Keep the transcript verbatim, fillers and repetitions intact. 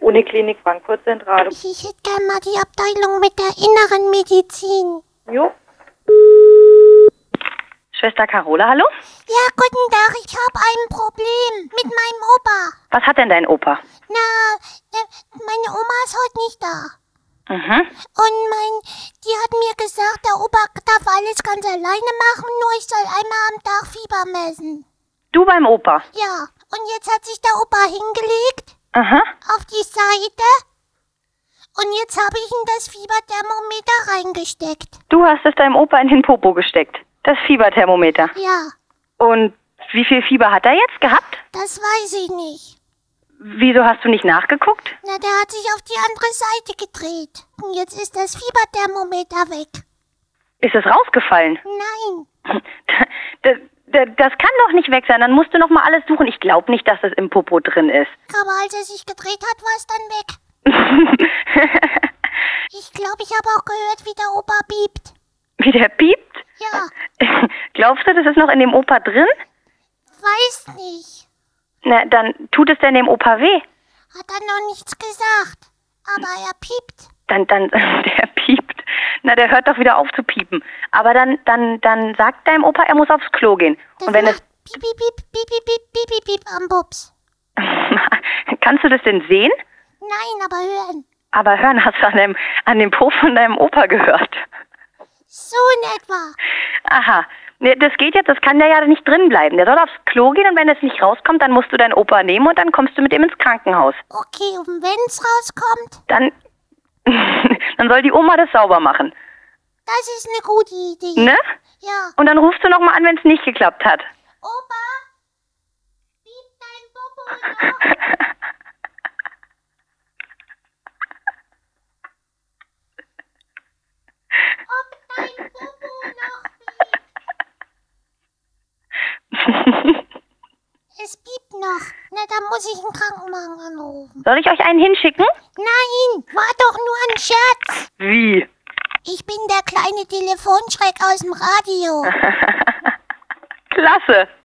Uniklinik Frankfurt Zentrale. Ich, ich hätte gerne mal die Abteilung mit der inneren Medizin. Jo. Schwester Carola, hallo? Ja, guten Tag, ich habe ein Problem mit meinem Opa. Was hat denn dein Opa? Na, äh, meine Oma ist heute nicht da. Mhm. Und mein, die hat mir gesagt, der Opa darf alles ganz alleine machen, nur ich soll einmal am Tag Fieber messen. Du beim Opa? Ja, und jetzt hat sich der Opa hingelegt. Aha. Auf die Seite. Und jetzt habe ich ihm das Fieberthermometer reingesteckt. Du hast es deinem Opa in den Popo gesteckt. Das Fieberthermometer. Ja. Und wie viel Fieber hat er jetzt gehabt? Das weiß ich nicht. Wieso hast du nicht nachgeguckt? Na, der hat sich auf die andere Seite gedreht. Und jetzt ist das Fieberthermometer weg. Ist es rausgefallen? Nein. Das, das, das kann doch nicht weg sein. Dann musst du noch mal alles suchen. Ich glaube nicht, dass das im Popo drin ist. Aber als er sich gedreht hat, war es dann weg. Ich glaube, ich habe auch gehört, wie der Opa piept. Wie der piept? Ja. Glaubst du, das ist noch in dem Opa drin? Weiß nicht. Na, dann tut es denn dem Opa weh? Hat er noch nichts gesagt. Aber er piept. Dann, dann, der piept. Na, der hört doch wieder auf zu piepen. Aber dann, dann, dann sagt deinem Opa, er muss aufs Klo gehen. Das Und wenn macht piep, piep, piep, piep, piep, piep, piep, piep, piep am Bubs. es... Kannst du das denn sehen? Nein, aber hören. Aber hören hast du an dem, an dem Po von deinem Opa gehört. So in etwa. Aha. Nee, das geht jetzt, das kann der ja nicht drin bleiben. Der soll aufs Klo gehen und wenn es nicht rauskommt, dann musst du deinen Opa nehmen und dann kommst du mit ihm ins Krankenhaus. Okay, und wenn es rauskommt? Dann, dann soll die Oma das sauber machen. Das ist eine gute Idee. Ne? Ja. Und dann rufst du nochmal an, wenn es nicht geklappt hat. Opa, piept dein Popo noch? Ob dein Popo noch piept? Es piept noch. Na, dann muss ich einen Krankenwagen anrufen. Soll ich euch einen hinschicken? Nein, war doch nur ein Scherz. Wie? Ich bin der kleine Telefonschreck aus dem Radio. Klasse.